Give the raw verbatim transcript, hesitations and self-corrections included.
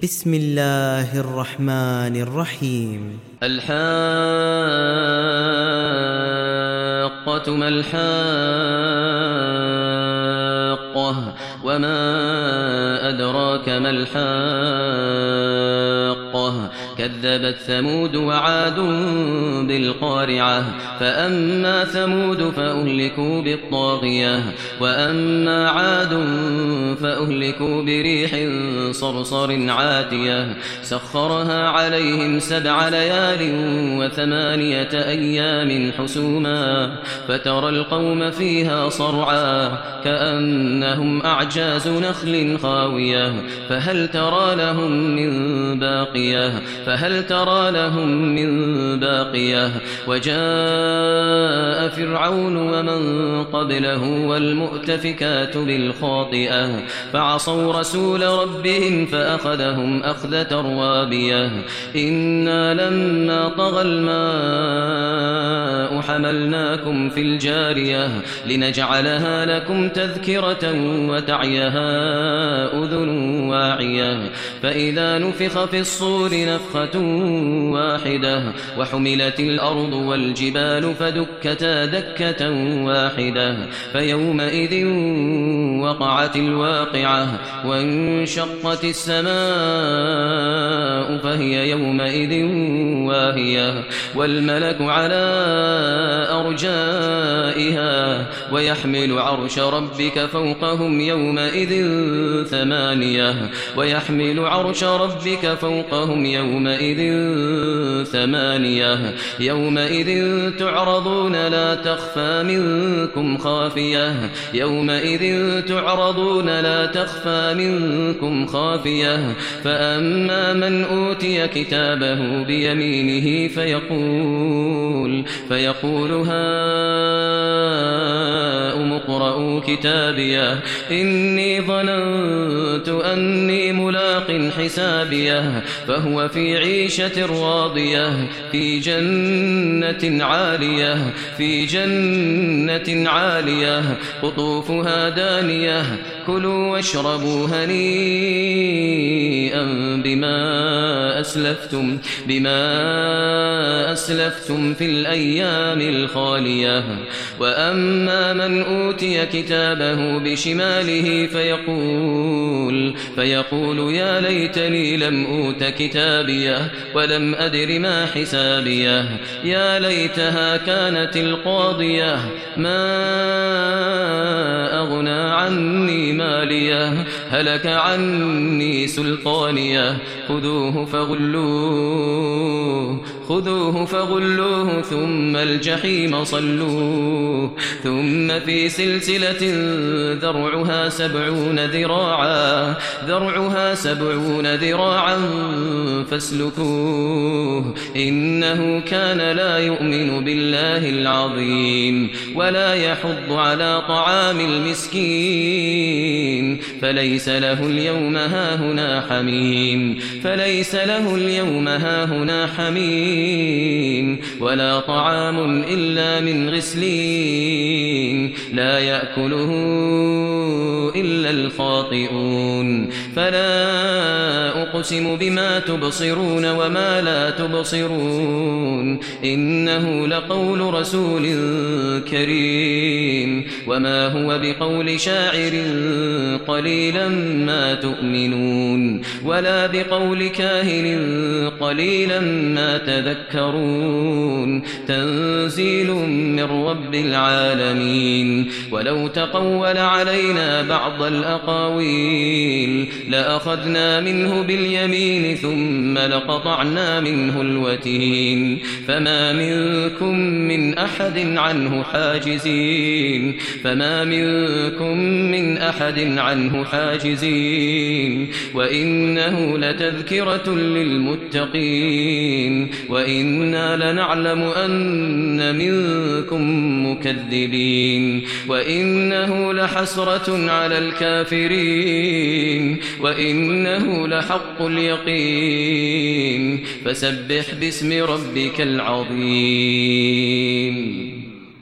بسم الله الرحمن الرحيم. الحاقة ما الحاقة وما أدراك ما الحاقة كذبت ثمود وعاد بالقارعة فأما ثمود فأهلكوا بالطاغية وأما عاد فأهلكوا بريح صرصر عاتية سخرها عليهم سبع ليال وثمانية أيام حسوما فترى القوم فيها صرعا كأنهم أعجاز نخل خاوية فهل ترى لهم من باقية فهل ترى لهم من باقية وجاء فرعون ومن قبله والمؤتفكات بالخاطئة فعصوا رسول ربهم فأخذهم أخذة رابية إنا لما طغى الماء حملناكم في الجارية لنجعلها لكم تذكرة وتعيها أذن واعية فإذا نفخ في الصور نفخة واحدة وحملت الأرض والجبال فدكتا دكة واحدة فيومئذ وقعت الواقعة وانشقت السماء فهي يومئذ واهية والملك على أرجائها ويحمل عرش ربك فوقهم يومئذ ثمانية ويحمل عرش ربك فوقهم يومئذ ثمانية يومئذ تعرضون لا تخفى منكم خافية يومئذ تعرضون لا تخفى منكم خافية فأما من أوتي كتابه بيمينه فيقول فيقول هاؤم اقرءوا كتابيه إني ظننت أني ملاق حسابيه فهو في عيشة راضية في جنة عالية في جنة عالية قطوفها دانية كلوا واشربوا هنيئا بما أسلفتم بما أسلفتم في الأيام الخالية وأما من أوتي كتابه بشماله فيقول فيقول يا ليتني لم أوت كتابيه ولم أدر ما حسابيه يا ليتها كانت القاضية ما أغنى عني ماليه هلك عني سلطانيه خذوه فغلوه خذوه فغلوه ثم الجحيم صلوه ثم في سلسلة ذرعها سبعون ذراعا ذرعها سبعون ذراعا فاسلكوه إنه كان لا يؤمن بالله العظيم ولا يحض على طعام المسكين فليس له اليوم هاهنا حميم فليس له اليوم هاهنا حميم ولا طعام إلا من غسلين لا يأكله إلا الخاطئون فلا أقسم بما تبصرون وما لا تبصرون إنه لقول رسول كريم وما هو بقول شاعر قليلا ما تؤمنون ولا بقول كاهن قليلا ما تذكرون تنزيل من رب العالمين ولو تقول علينا بعض الأقاويل لأخذنا منه باليمين ثم لقطعنا منه الوتين فما منكم من أحد عنه حاجزين فما منكم من أحد عنه حاجزين وإنه لتذكرة للمتقين وإنا لنعلم أن منكم مكذبين وإنه لحسرة على الكافرين وإنه لحق اليقين فسبح باسم ربك العظيم.